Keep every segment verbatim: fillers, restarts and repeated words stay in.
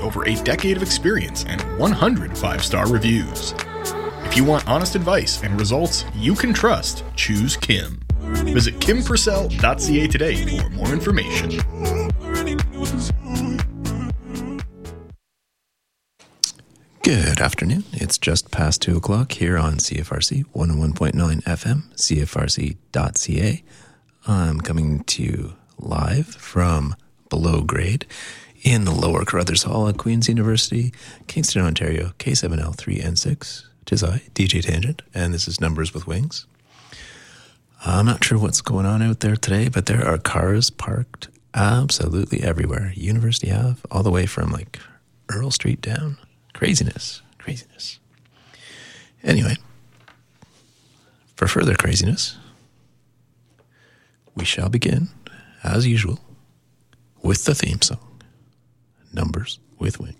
over a decade of experience and one hundred five-star reviews. If you want honest advice and results you can trust, choose Kim. Visit kim purcell dot c a today for more information. Good afternoon. It's just past two o'clock here on C F R C one oh one point nine F M, c f r c dot c a. I'm coming to you live from below grade in the Lower Carruthers Hall at Queen's University, Kingston, Ontario, K seven L three N six. Tis I, D J Tangent, and this is Numbers with Wings. I'm not sure what's going on out there today, but there are cars parked absolutely everywhere. University Ave, all the way from like Earl Street down. Craziness, craziness. Anyway, for further craziness, we shall begin, as usual, with the theme song, Numbers with Wings.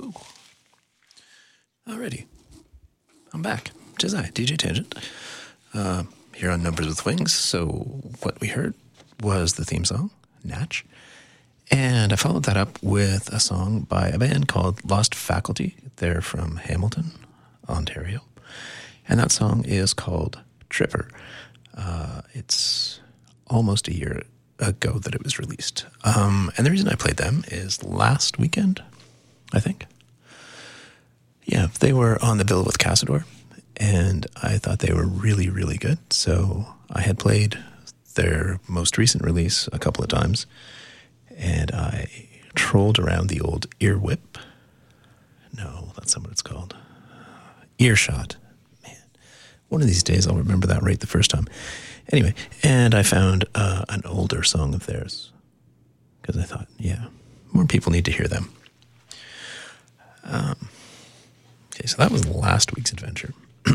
Woo. Alrighty. I'm back. Tis I, D J Tangent, uh, here on Numbers with Wings. So what we heard was the theme song, Natch. And I followed that up with a song by a band called Lost Faculty. They're from Hamilton, Ontario. And that song is called Tripper. Uh, it's almost a year ago that it was released. Um, and the reason I played them is last weekend, I think. Yeah, they were on the bill with Cassador, and I thought they were really, really good. So I had played their most recent release a couple of times, and I trolled around the old Earwhip. No, that's not what it's called. Earshot. Man, one of these days I'll remember that right the first time. Anyway, and I found uh, an older song of theirs, because I thought, yeah, more people need to hear them. Um, okay, so that was last week's adventure.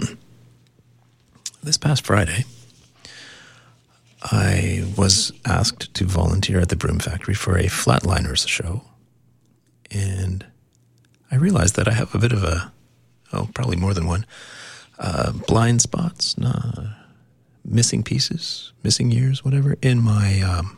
This past Friday, I was asked to volunteer at the Broom Factory for a Flatliners show, and I realized that I have a bit of a, oh, probably more than one, uh, blind spots, nah, missing pieces, missing years, whatever, in my um,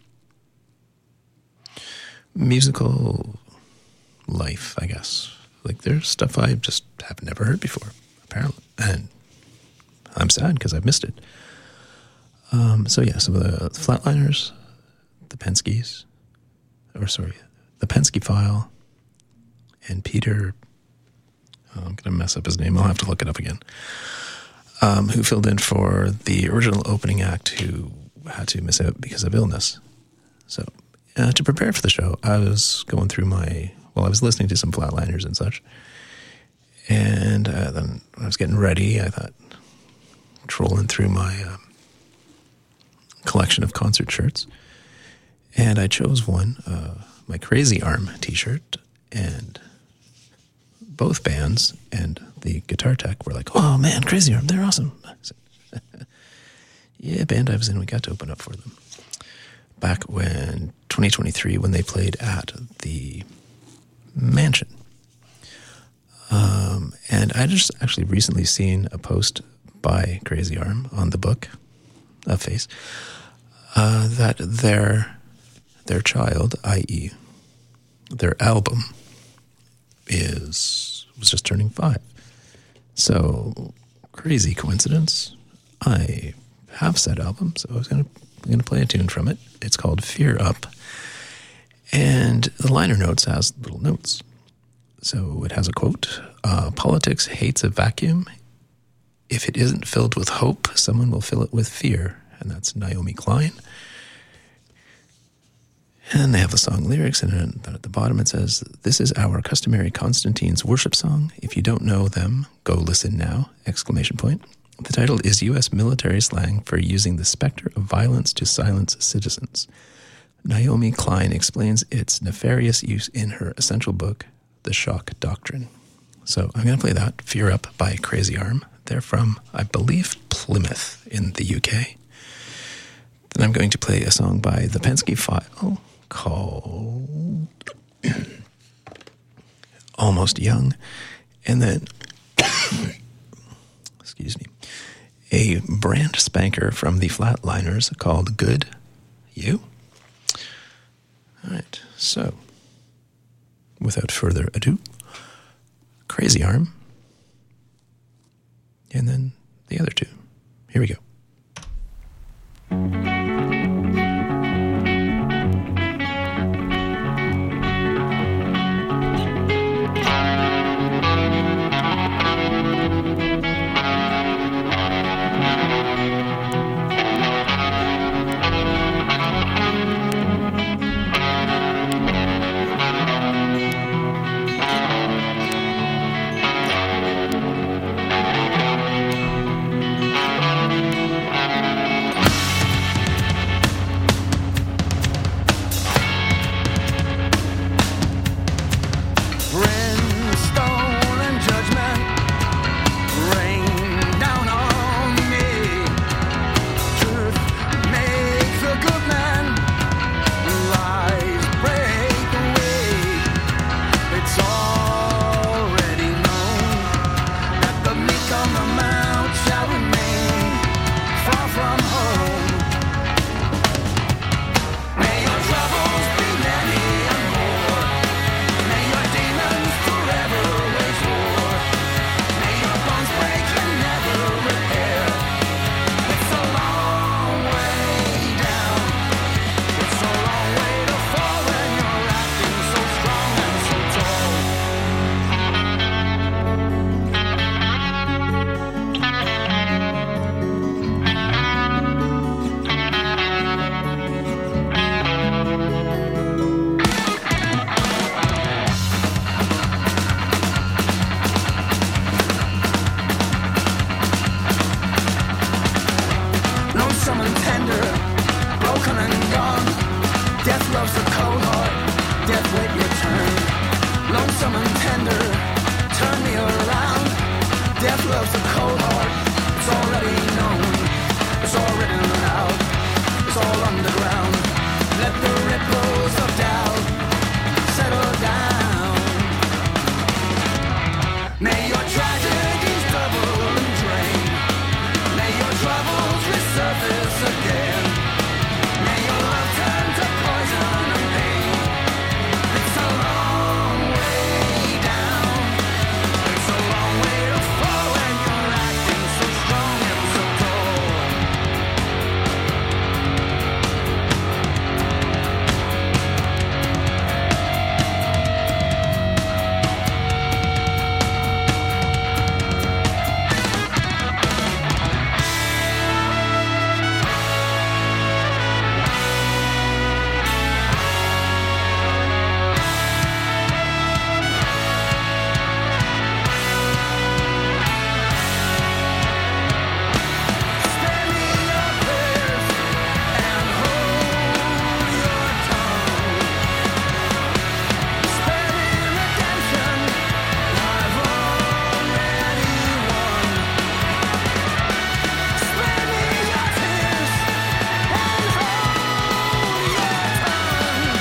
musical life, I guess. Like, there's stuff I just have never heard before, apparently, and I'm sad because I've missed it. Um, so yeah, so the Flatliners, the Penskes, or sorry, the Penske File, and Peter, oh, I'm going to mess up his name, I'll have to look it up again, um, who filled in for the original opening act who had to miss out because of illness. So uh, to prepare for the show, I was going through my, well, I was listening to some Flatliners and such, and uh, then when I was getting ready, I thought, trolling through my um, collection of concert shirts, and I chose one, uh, my Crazy Arm t-shirt, and both bands and the guitar tech were like, oh man, Crazy Arm, they're awesome. I said, yeah, band I was in, we got to open up for them. Back when, twenty twenty-three, when they played at the Mansion. Um, and I just actually recently seen a post by Crazy Arm on the book of Face, uh, that their their child, that is, their album, is was just turning five. So crazy coincidence. I have said album, so I was gonna gonna play a tune from it. It's called Fear Up, and the liner notes has little notes. So it has a quote: uh, "Politics hates a vacuum. If it isn't filled with hope, someone will fill it with fear." And that's Naomi Klein. And they have the song lyrics, and then at the bottom it says, "This is our customary Constantine's worship song. If you don't know them, go listen now!" Exclamation point. The title is U S military slang for using the specter of violence to silence citizens. Naomi Klein explains its nefarious use in her essential book, The Shock Doctrine. So I'm going to play that, Fear Up by Crazy Arm. They're from, I believe, Plymouth in the U K. Then I'm going to play a song by the Penske File called Almost Young. And then, excuse me, a brand spanker from the Flatliners called Good You. All right, so without further ado, Crazy Arm, and then the other two. Here we go. tender, turn me around. Death loves a cold heart, it's already known. It's all written out, it's all underground. Let the ripples of doubt settle down. May your tragedies double and drain. May your troubles resurface again. May your love turn to poison and pain. It's a long way down. It's a long way to fall when you're acting so strong and so tall. Spare me your prayers and hold your tongue. Spare me redemption, I've already won. Spare me your tears and hold your tongue.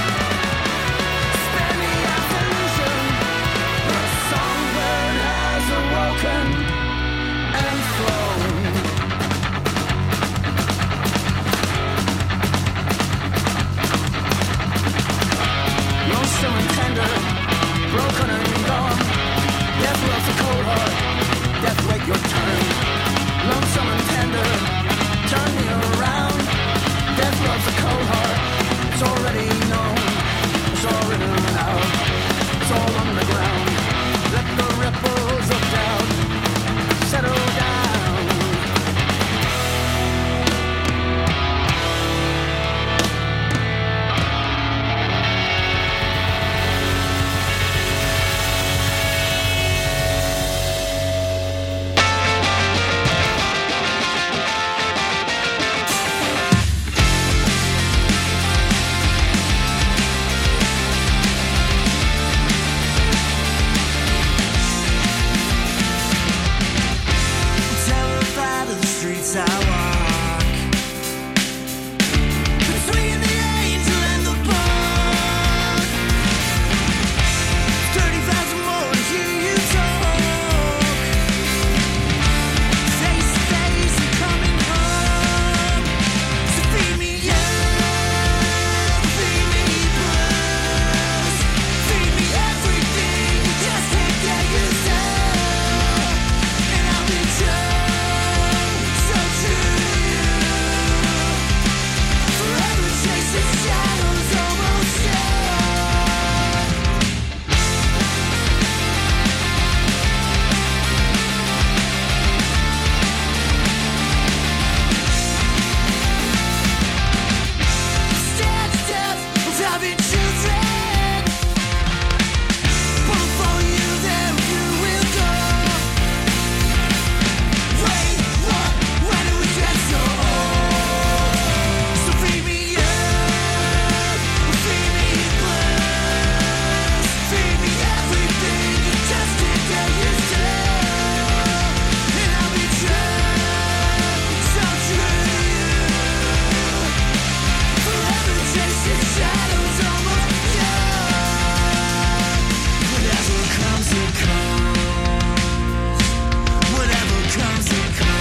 Spare me absolution, the songbird has awoken and flown. Lonesome and tender, broken and gone. Death loves a cold heart, death wait your turn. Lonesome and tender, turn me around. Death loves a cold heart, it's already known. It's all written out, it's all underground. Let the ripples of doubt settle down. Terrified of the streets I walk, between the angel and the bug. Thirty thousand more to hear you talk. Face to face, I'm coming home. So feed me love, feed me blues, feed me everything you just can't get used to. And I'll be true, so true to you. Forever chasing shadows almost sure. Stand death of having children. Won't follow you there, you will go. Wait, what? When do we get so old? So feed me love, feed me blues, feed me everything you just can't get used to. And I'll be true, so true to you. Forever chasing shadows almost young. Whatever comes, it comes. Whatever comes, it comes.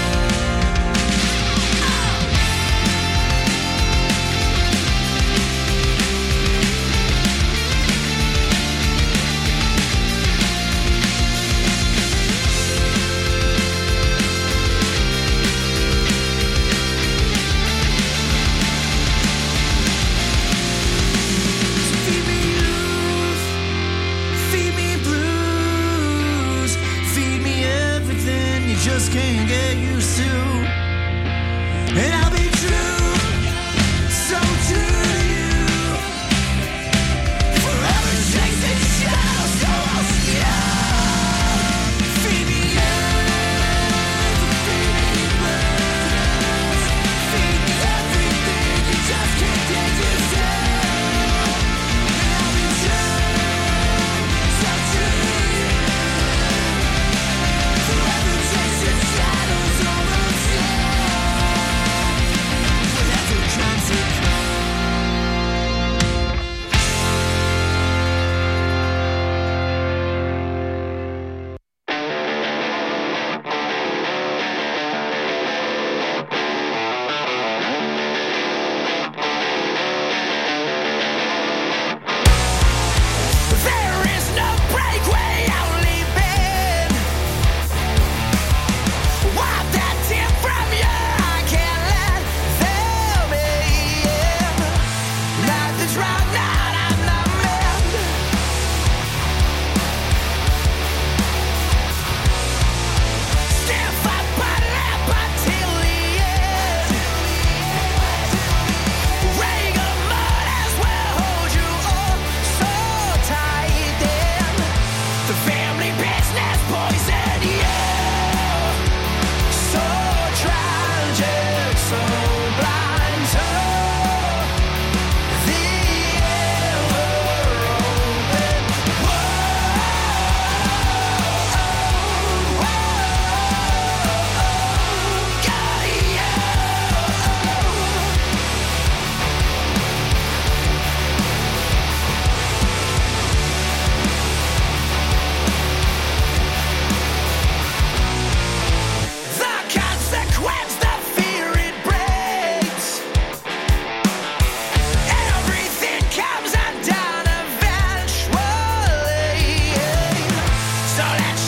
So feed me youth, feed me blues, feed me everything you just can't get used to. And I'll be true, so true to you. Forever chasing shadows almost young. Feed me love, feed me blues, feed me everything you just can't get used to. And I'll be true, so true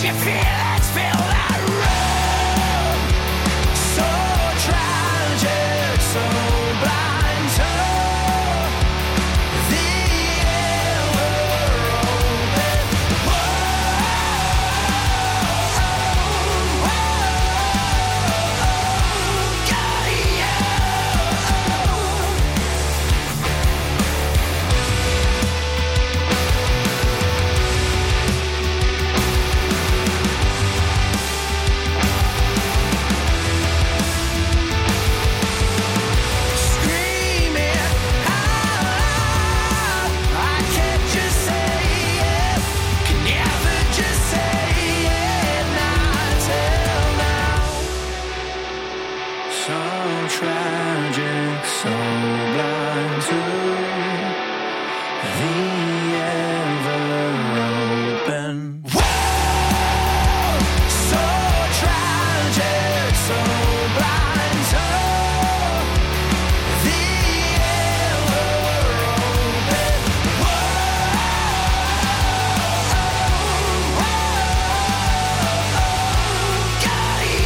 you feel it, feel that room? So tragic, so blind, so the ever-open. Whoa, got you. Screaming out, I can't just say it, can never just say it, not till now. So tragic, so blind to the ever-open. Whoa, so tragic, so blind to the ever-open. Whoa, got you.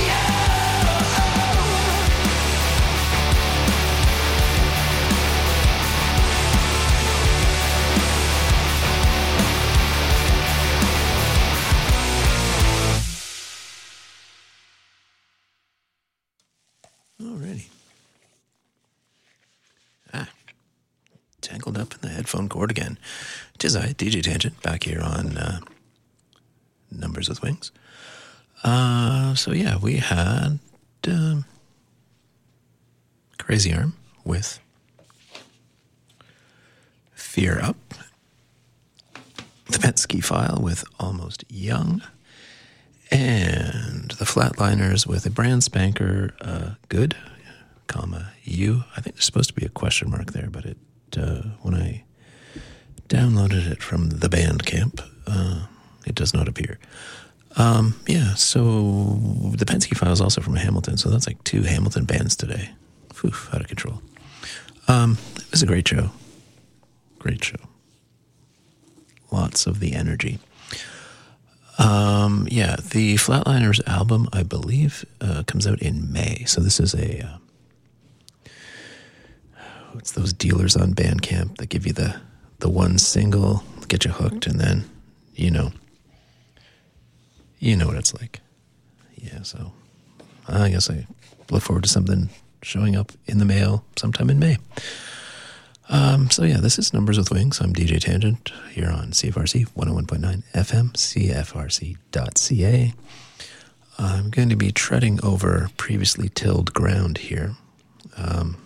Alrighty. Ah, tangled up in the headphone cord again. Tis I, D J Tangent, back here on uh, Numbers with Wings. Uh, so yeah, we had um, Crazy Arm with Fear Up, the Penske File with Almost Young, and the Flatliners with a brand spanker, uh, Good, comma, You. I think there's supposed to be a question mark there, but it uh, when I downloaded it from the Bandcamp, uh, it does not appear. Um, yeah, so the Penske File is also from Hamilton, so that's like two Hamilton bands today. Phew, out of control. Um, it was a great show. Great show. Lots of the energy. Um, yeah, the Flatliners album, I believe, uh, comes out in May. So this is a, uh, it's those dealers on Bandcamp that give you the, the one single, get you hooked, and then, you know, you know what it's like. Yeah, so I guess I look forward to something showing up in the mail sometime in May. Um, so yeah, this is Numbers with Wings. I'm D J Tangent here on C F R C one oh one point nine F M, C F R C dot C A. I'm going to be treading over previously tilled ground here. Um,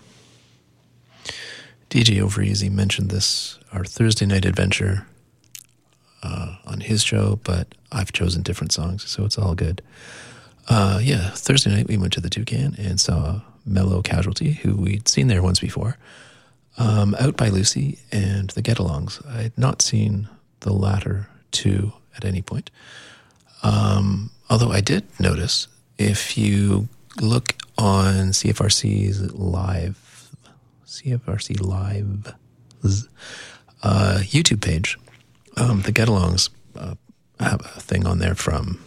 D J Overeasy mentioned this, our Thursday night adventure uh, on his show, but I've chosen different songs, so it's all good. Uh, yeah, Thursday night we went to the Toucan and saw Mellow Casualty, who we'd seen there once before. Um, Out by Lucy and the Get-Alongs. I had not seen the latter two at any point. Um, although I did notice, if you look on C F R C's live, C F R C Live's uh, YouTube page, um, the Get-Alongs uh, have a thing on there from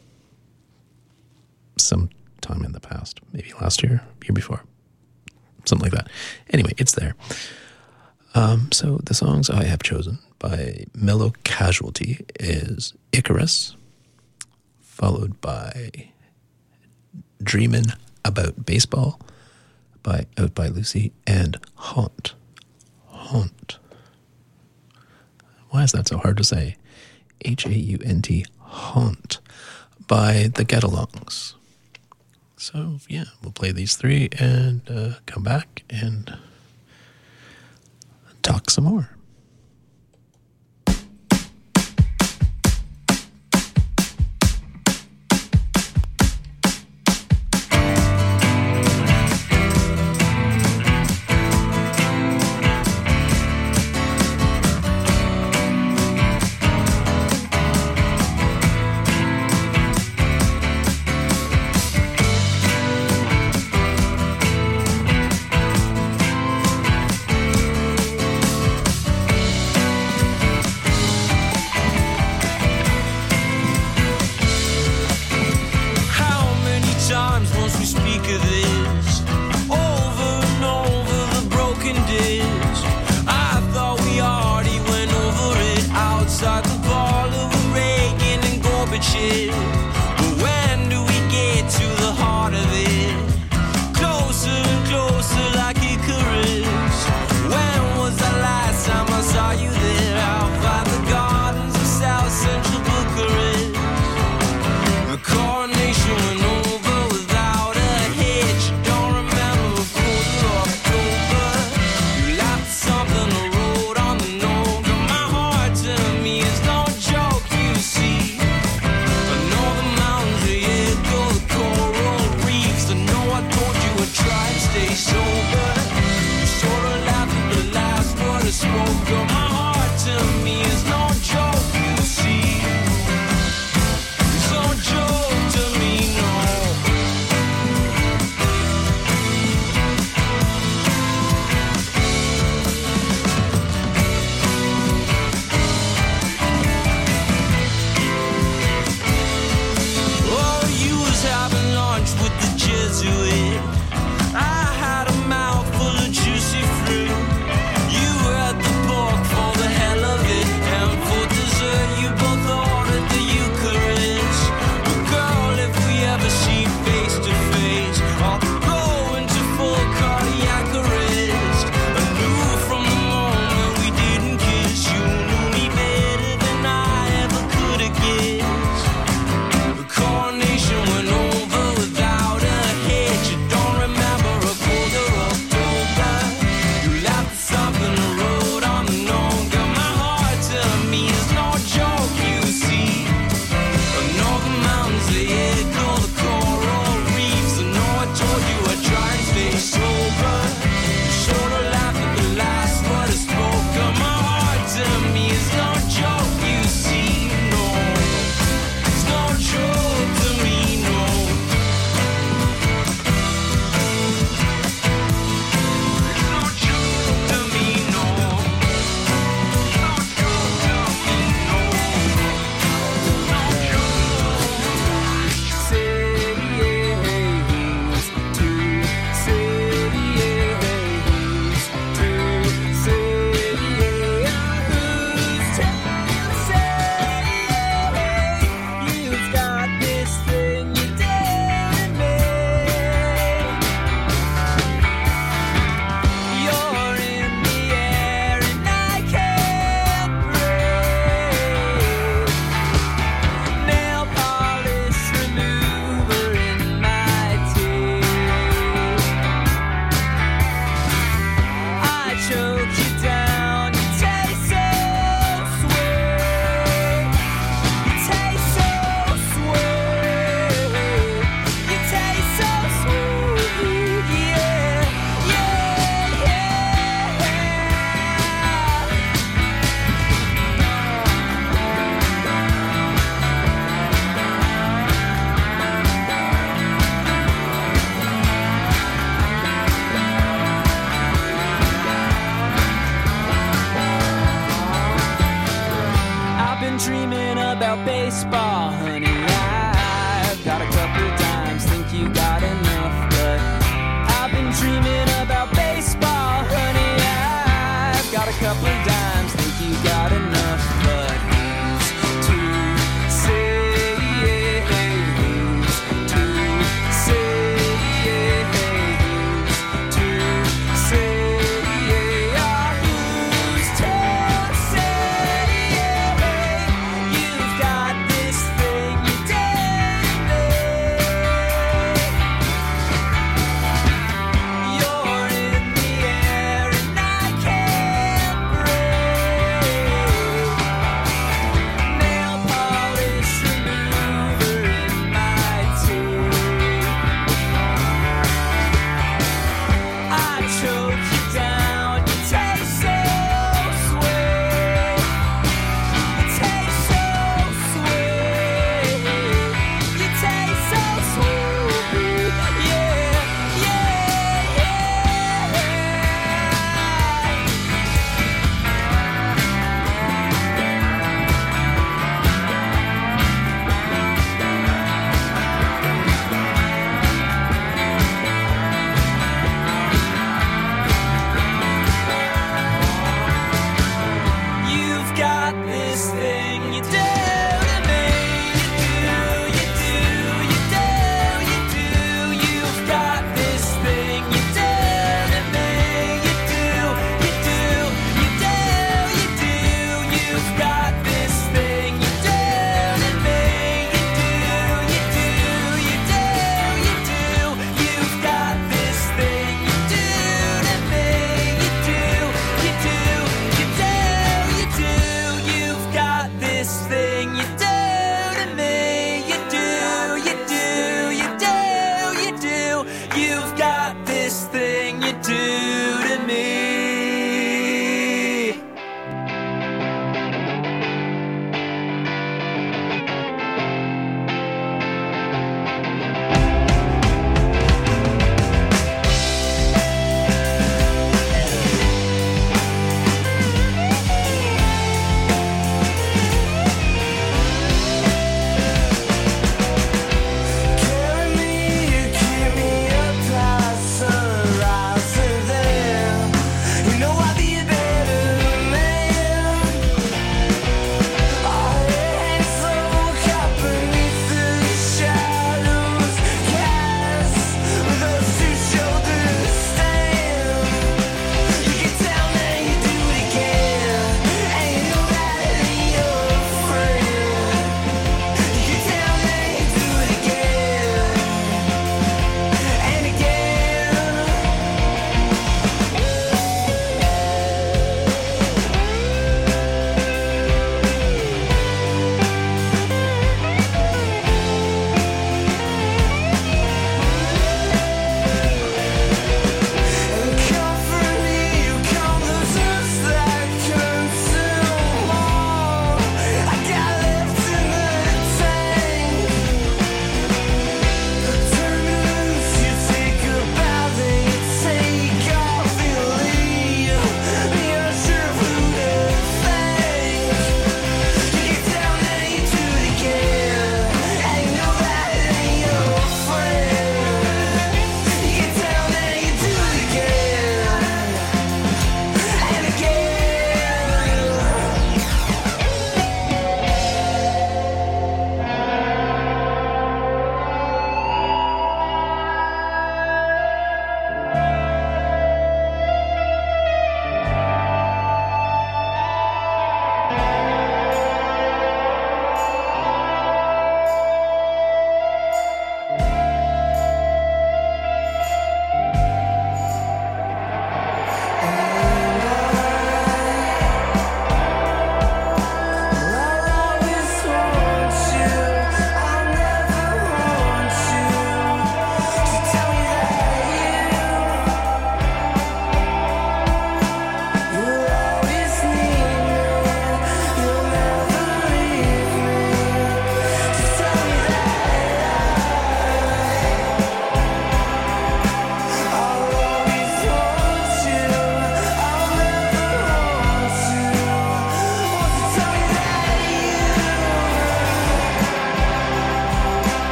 some time in the past, maybe last year, year before. Something like that. Anyway, it's there. Um, so the songs I have chosen by Mellow Casualty is Icarus, followed by Dreamin' About Baseball by Out by Lucy, and Haunt. Haunt. Why is that so hard to say? H A U N T, Haunt, by the Get-Alongs. So, yeah, we'll play these three and uh, come back and talk some more.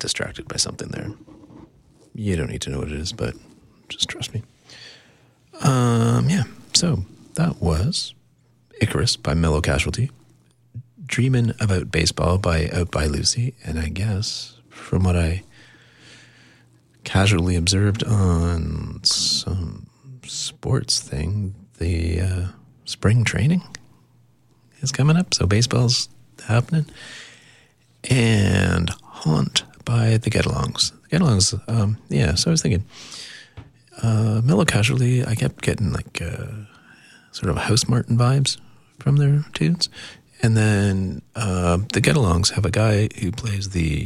distracted by something there. You don't need to know what it is, but just trust me. Um, yeah, so that was Icarus by Mellow Casualty, Dreamin' About Baseball by Out by Lucy, and I guess from what I casually observed on some sports thing, the uh, spring training is coming up, so baseball's happening. And Haunt by the Get-Alongs. The Get-Alongs, um, yeah, so I was thinking, uh, Mellow Casualty, I kept getting like uh, sort of House Martin vibes from their tunes. And then uh, the Get-Alongs have a guy who plays the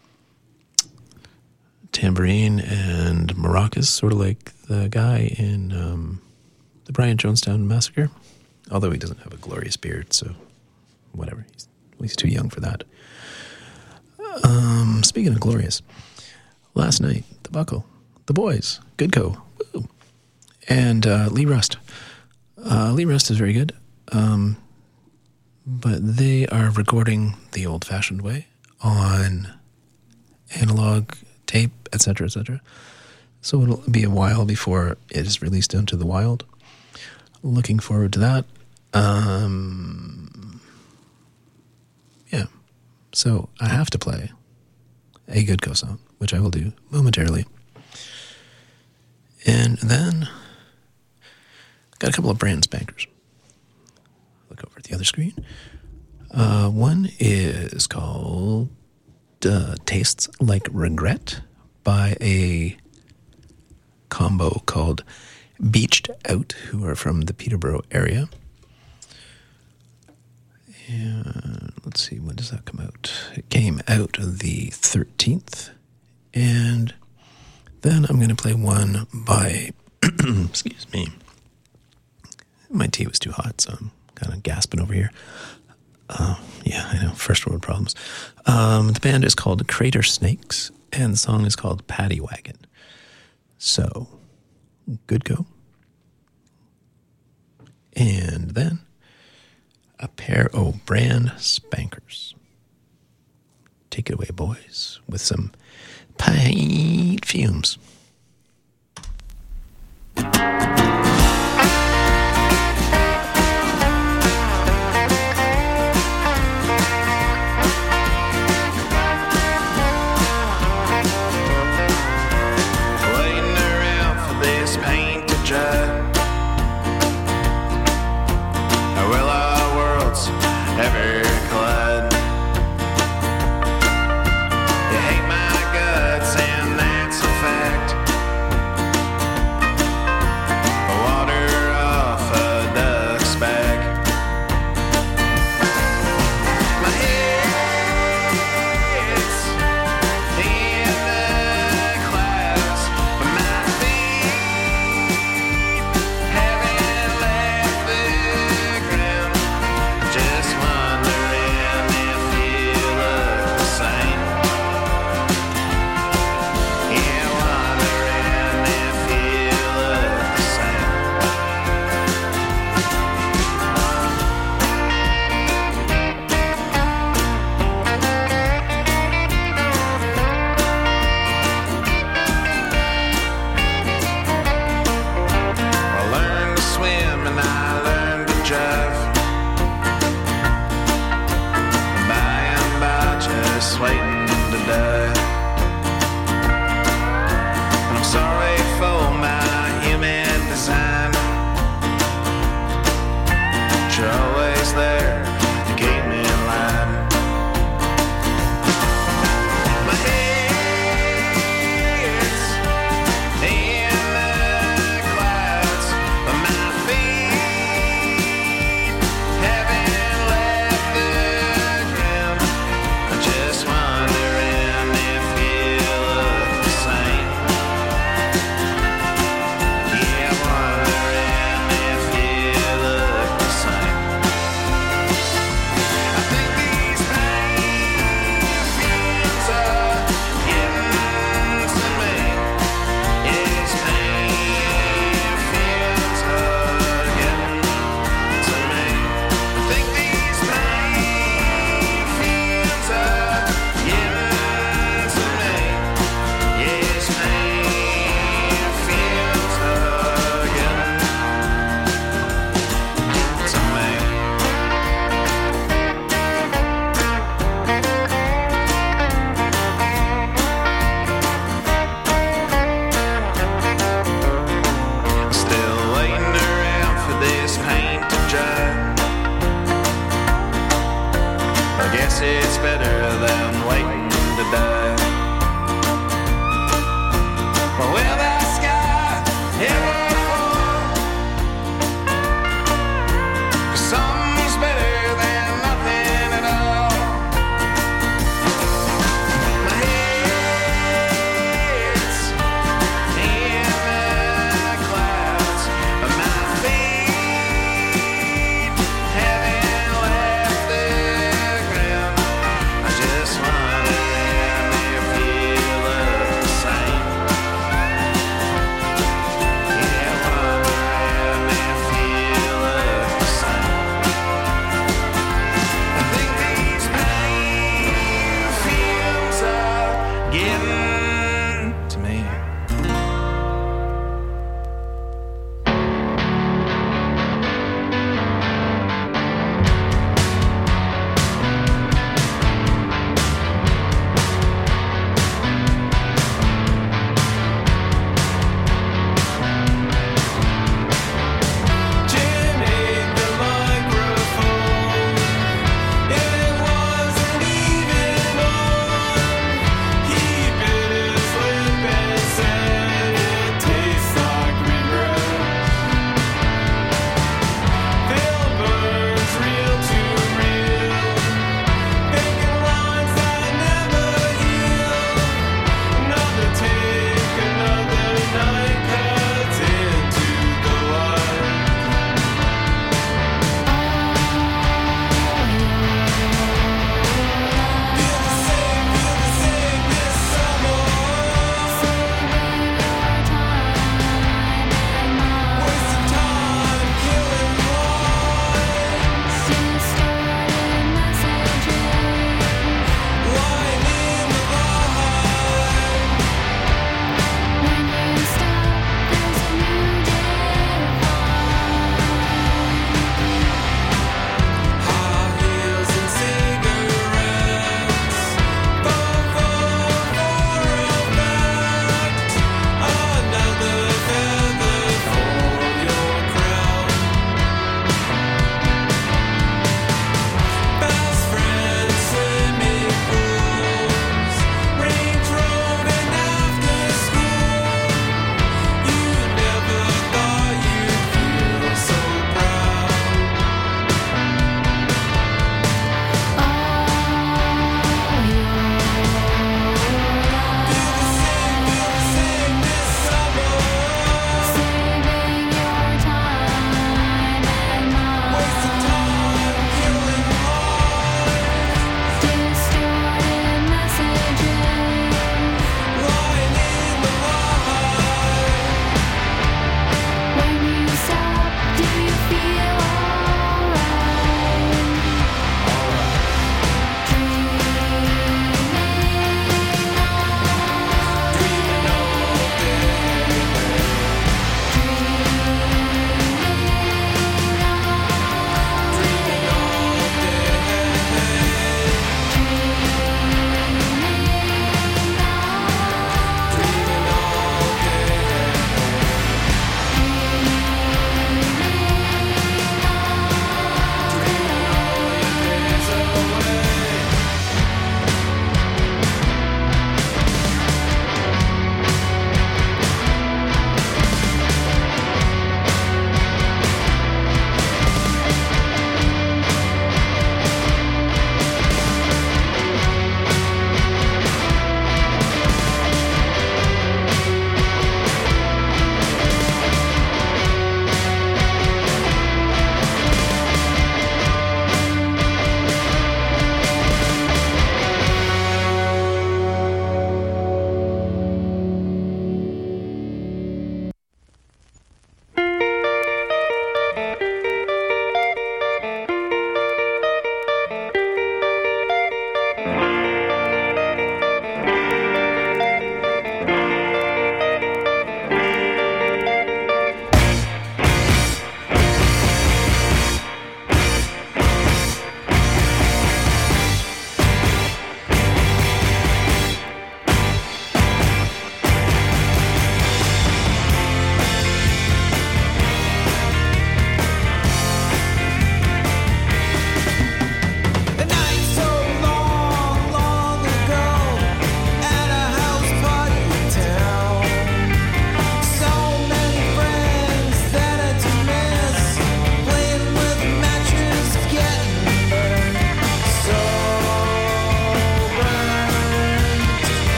tambourine and maracas, sort of like the guy in um, the Brian Jonestown Massacre, although he doesn't have a glorious beard, so whatever. He's, he's too young for that. Um, speaking of glorious, last night, The Buckle, The Boys, Goodco, woo, and uh, Lee Rust. Uh, Lee Rust is very good, um, but they are recording the old-fashioned way on analog tape, et cetera, et cetera. So it'll be a while before it is released into the wild. Looking forward to that. Um, yeah. So I have to play a Goodco song, which I will do momentarily. And then got a couple of brand spankers. Look over at the other screen. Uh, one is called uh, Tastes Like Regret by a combo called Beached Out, who are from the Peterborough area. And let's see, when does that come out? It came out the thirteenth. And then I'm going to play one by, excuse me, my tea was too hot, so I'm kind of gasping over here. Uh, yeah, I know, first world problems. Um, the band is called Crater Snakes, and the song is called Paddy Wagon. So, Goodco. And then a pair of brand spankers. Take it away, boys, with some pine fumes. guess it's better than waiting to die. Will the sky ever fall? 'Cause something's better than nothing at all. My head's in the clouds, but my feet haven't left the ground. I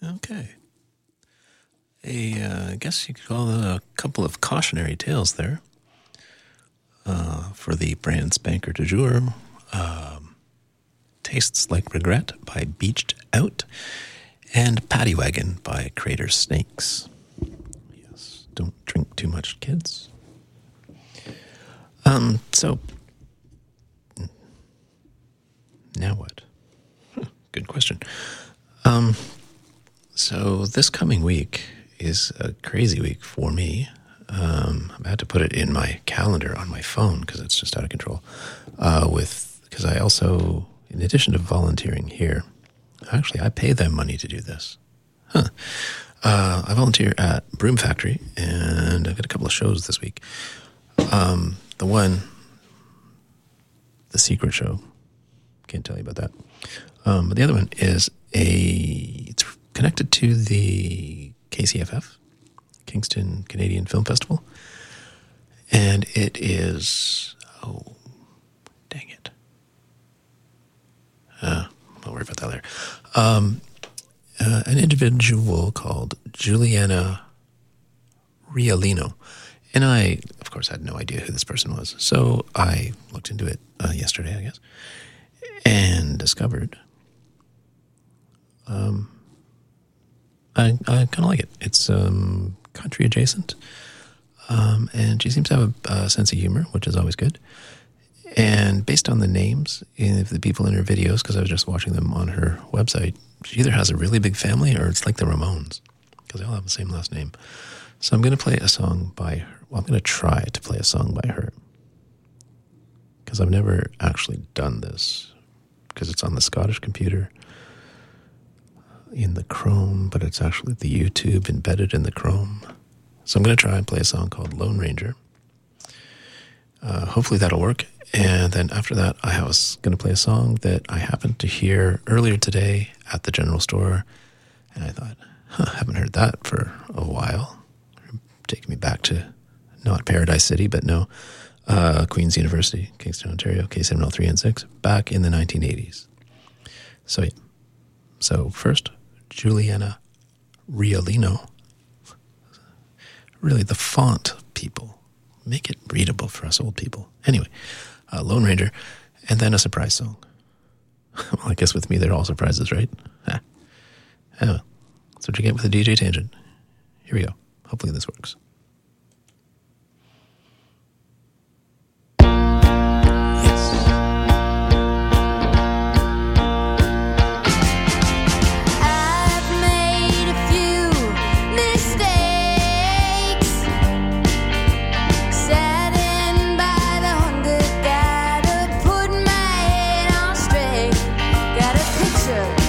Okay. A, uh, I guess you could call it a couple of cautionary tales there uh, for the brand spanker du jour. Um, Tastes Like Regret by Beached Out and Paddy Wagon by Crater Snakes. Yes, don't drink too much, kids. Um, so, now what? Good question. Um, so this coming week is a crazy week for me. Um, I had to put it in my calendar on my phone because it's just out of control. Uh, with because I also, in addition to volunteering here, actually I pay them money to do this. Huh. Uh, I volunteer at Broom Factory, and I've got a couple of shows this week. Um, the one, the secret show, can't tell you about that. Um, but the other one is a, it's connected to the K C F F, Kingston Canadian Film Festival. And it is, oh, dang it. Uh, I'll worry about that later. Um, uh, an individual called Juliana Rialino. And I, of course, had no idea who this person was. So I looked into it uh, yesterday, I guess, and discovered um, I, I kind of like it. It's um, country adjacent, um, and she seems to have a, a sense of humor, which is always good. And based on the names of the people in her videos, because I was just watching them on her website, she either has a really big family or it's like the Ramones, because they all have the same last name. So I'm going to play a song by her. Well, I'm going to try to play a song by her, because I've never actually done this, because it's on the Scottish computer in the Chrome, but it's actually the YouTube embedded in the Chrome. So I'm going to try and play a song called Lone Ranger. Uh, hopefully that'll work. And then after that, I was going to play a song that I happened to hear earlier today at the general store. And I thought, huh, I haven't heard that for a while. Taking me back to not Paradise City, but no, uh, Queen's University, Kingston, Ontario, K seven oh three N six, back in the nineteen eighties. So, yeah. So first, Juliana Rialino. Really, the font, people. Make it readable for us old people. Anyway, uh, Lone Ranger, and then a surprise song. Well, I guess with me, they're all surprises, right? Ah. Anyway, that's what you get with a D J Tangent. Here we go. Hopefully this works.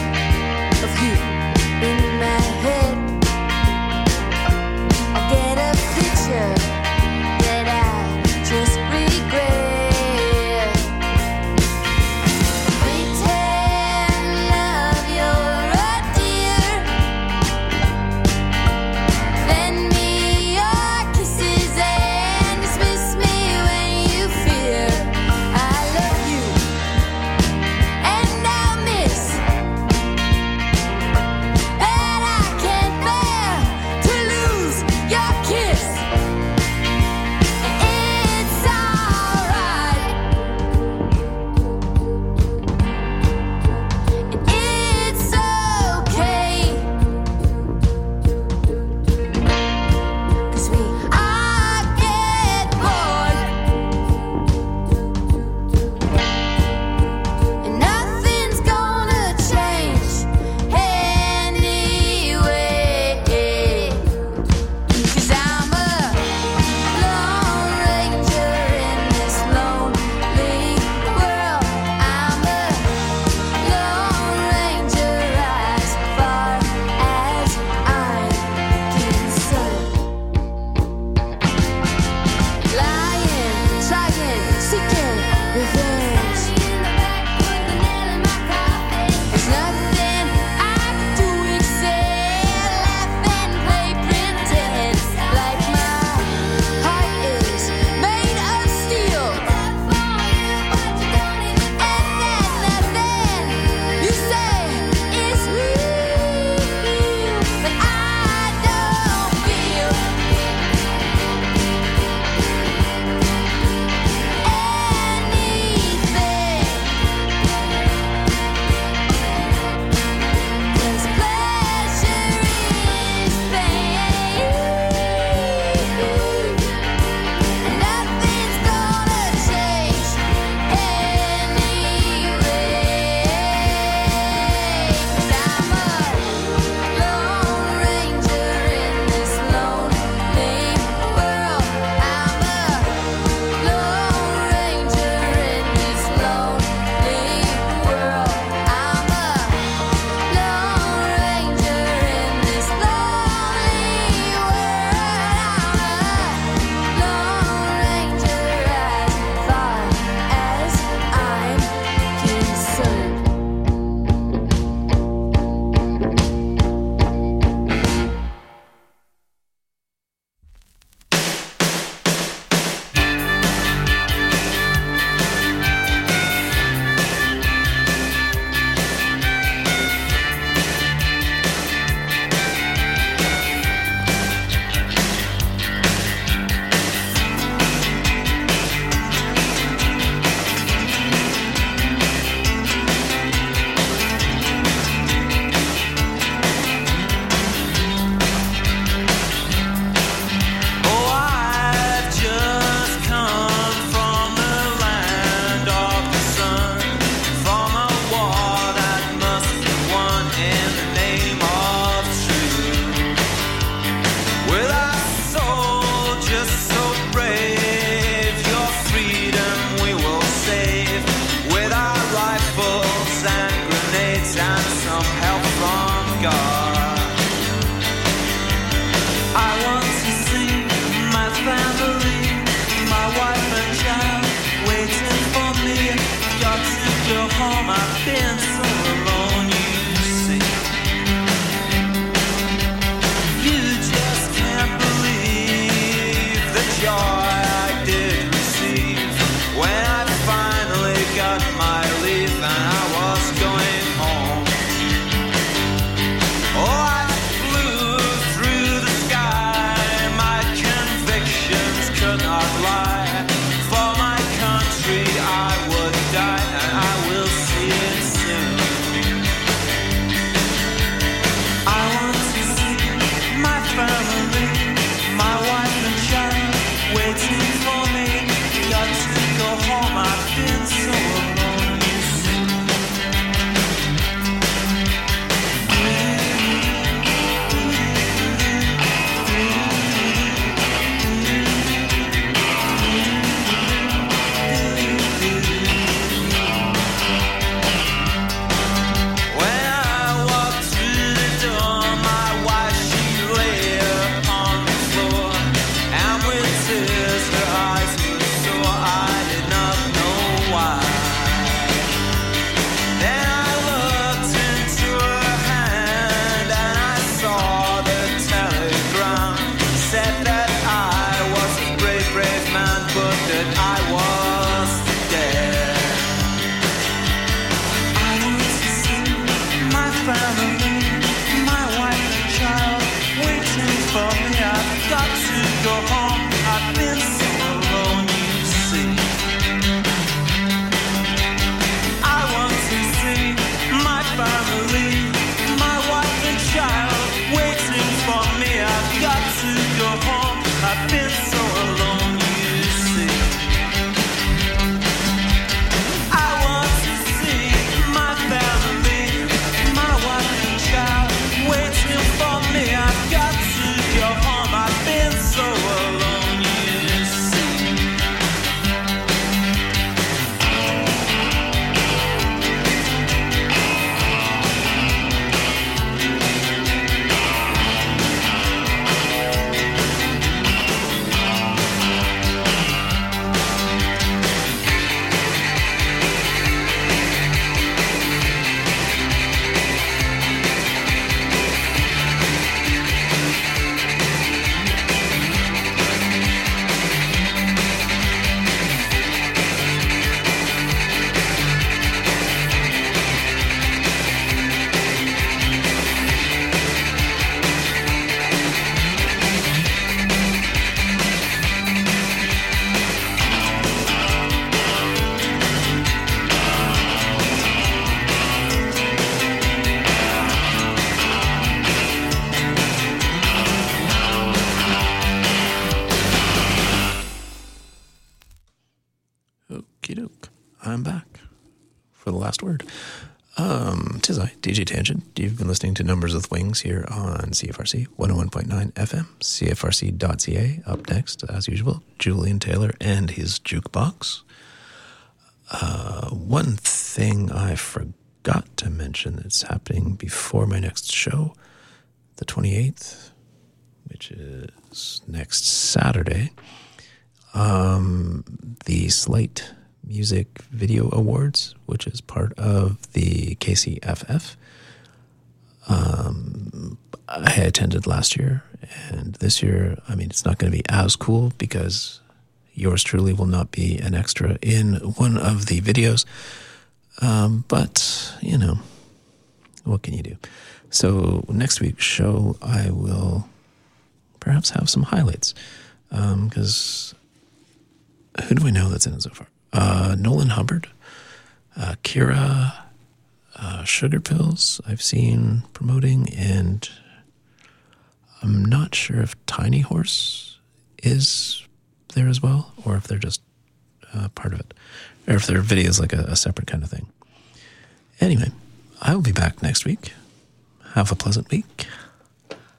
Get a go home. I've been so alone, you see. I want to see my family, my wife and child waiting for me. I've got to go home. I've been so alone, you see. I want to see my family, my wife and child waiting for me. I've got to go home. I've been so alone, you see. Okie doke. I'm back for the last word. Um, tis I, D J Tangent. You've been listening to Numbers with Wings here on C F R C one oh one point nine F M, C F R C dot C A. Up next, as usual, Julian Taylor and his jukebox. Uh, one thing I forgot to mention that's happening before my next show, the twenty-eighth, which is next Saturday, um, the Slate Music Video Awards, which is part of the K C F F. Um, I attended last year, and this year, I mean, it's not going to be as cool because yours truly will not be an extra in one of the videos. Um, but, you know, what can you do? So next week's show, I will perhaps have some highlights. Because um, who do I know that's in it so far? Uh, Nolan Hubbard, uh, Kira, uh, Sugar Pills, I've seen promoting, and I'm not sure if Tiny Horse is there as well, or if they're just uh, part of it, or if their video is like a, a separate kind of thing. Anyway, I will be back next week. Have a pleasant week.